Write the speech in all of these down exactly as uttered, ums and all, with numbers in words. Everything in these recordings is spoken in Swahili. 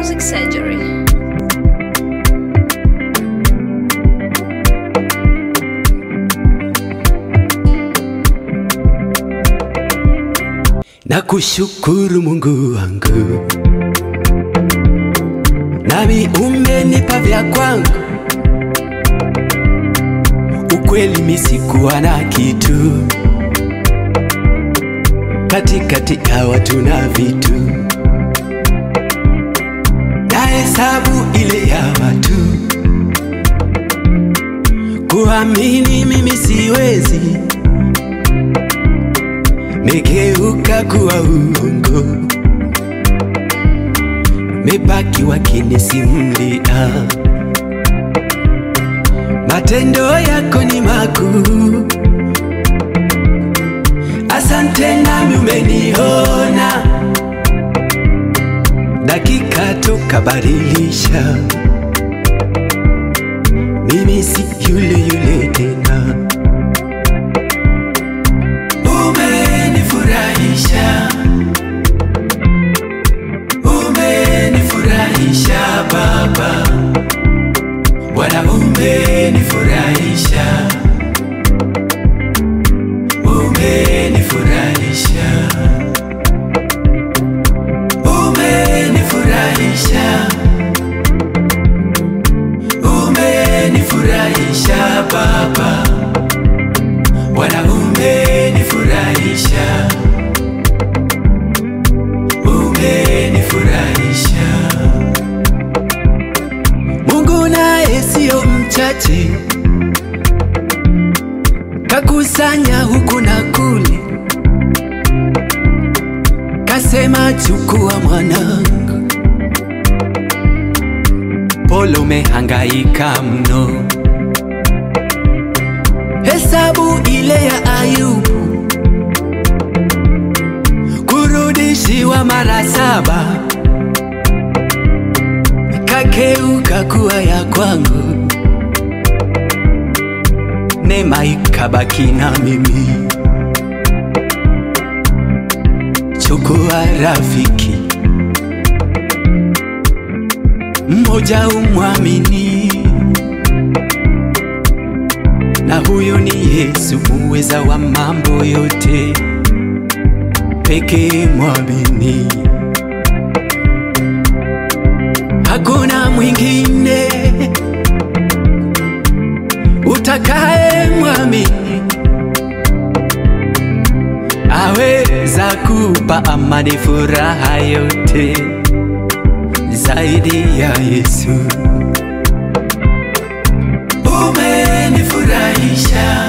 Music Surgery. Nakushukuru Mungu wangu, nami umenipa vya kwangu. Ukweli mimi sikuwa na kitu, katikati ya watu na vitu. Nahesabu ile ya watu, kuamini mimi siwezi. Megeuka kuwa uongo, mebaki wakinisimulia. Matendo yako ni makuu, asante nami umeniona. Dakika tukabadilisha, mimi si yule yule tena. Umenifurahisha, umenifurahisha Baba, Bwana umenifurahisha, umenifurahisha, umenifurahisha, umenifurahisha Baba, Bwana umenifurahisha, umenifurahisha. Mungu naye sio mchache, kakusanya huku na kule, kasema chukua mwanangu. Pole umehangaika mno, hesabu ile ya Ayubu, kurudishiwa mara saba, kageuka kuwa ya kwangu. Neema ikabaki na mimi, chukua rafiki mmoja umwamini, na huyo ni Yesu muweza wa mambo yote, pekee mwamini. Hakuna mwingine utakaye mwamini, aweza kupa amani, furaha yote zaidi ya Yesu. Umenifurahisha,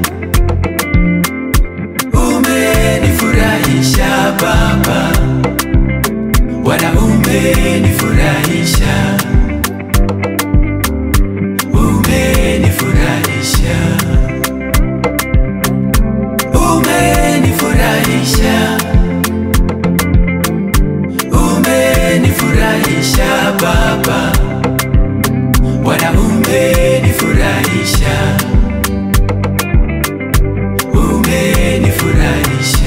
umenifurahisha Baba, Bwana umenifurahisha, umenifurahisha, umenifurahisha, umenifurahisha Baba, Bwana umenifurahisha, umenifurahisha.